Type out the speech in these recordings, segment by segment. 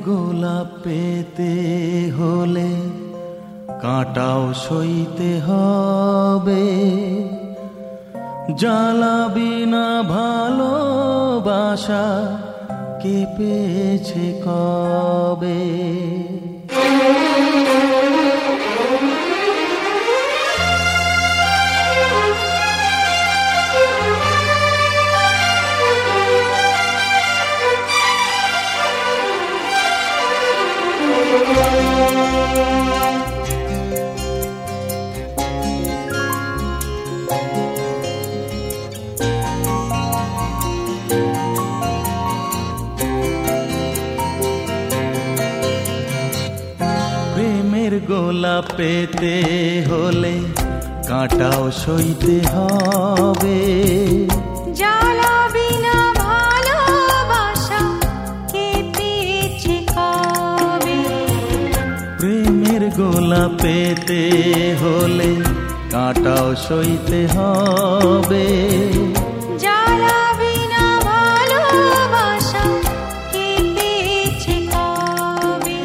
গোলাপ পেতে হলে কাঁটাও সইতে হবে, জ্বালাবি না ভালোবাসা কে পেয়েছে কবে। প্রেমের গোলাপ পেতে হলে কাঁটাও সইতে হবে, জ্বালাবি না ভালোবাসা কে পেয়েছে কবে। প্রেমের গোলাপ পেতে হলে কাঁটাও সইতে হবে, জ্বালাবি না ভালোবাসা কে পেয়েছে কবে।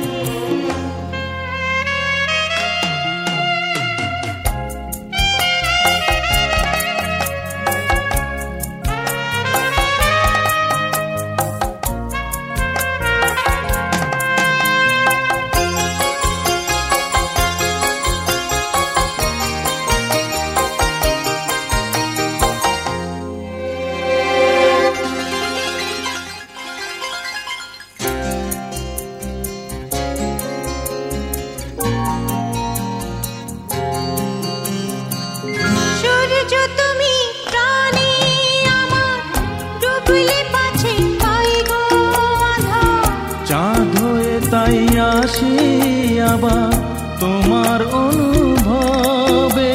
চাঁদ হয়ে তাই আসি আবার তোমার অনুভবে,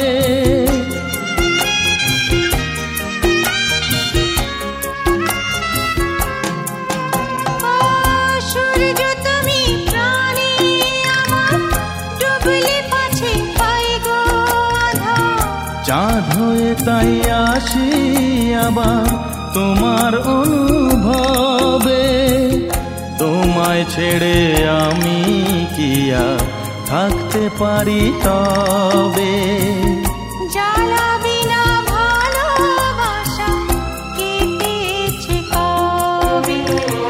সূর্য তুমি প্রাণে আমার, ডুবলে পাছে পাই গো আঁধার। চাঁদ হয়ে তাই আসি আবার তোমার অনুভবে, তোমায় ছেড়ে আমি কি আর থাকতে পারি তবে। জ্বালাবি না ভালোবাসা কে পেয়েছে কবে।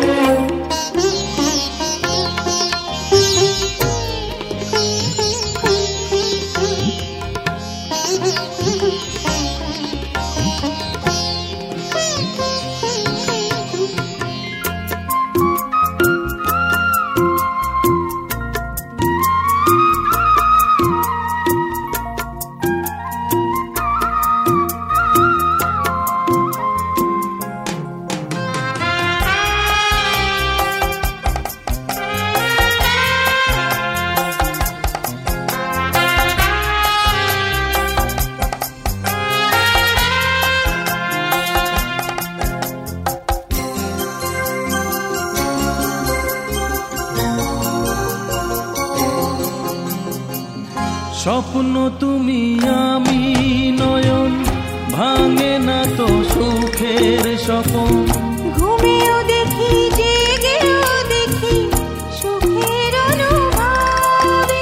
স্বপ্ন তুমি আমি নয়ন, ভাঙে না তো সুখের স্বপন। ঘুমেও দেখি জেগেও দেখি সুখের অনুভবে।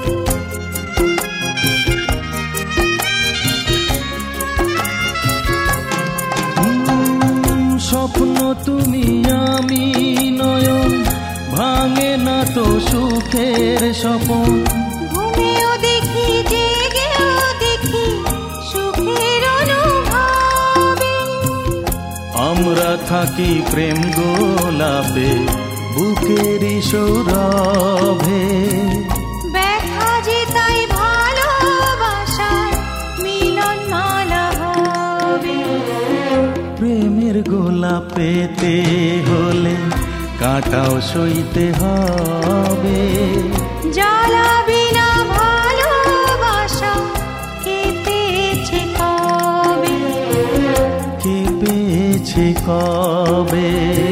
স্বপ্ন তুমি আমি নয়ন, ভাঙে না তো সুখের স্বপন। ঘুমেও দেখি জেগেও দেখি সুখের অনুভবে। আমরা থাকি প্রেম গোলাপে বুকেরই সৌরভে, ব্যথা যে তাই ভালোবাসার মিলন মালা হবে। প্রেমের গোলাপ পেতে হলে কাঁটাও সইতে হবে, জ্বালাবি না ভালোবাসা কে পেয়েছে কবে। কে পেয়েছে কবে।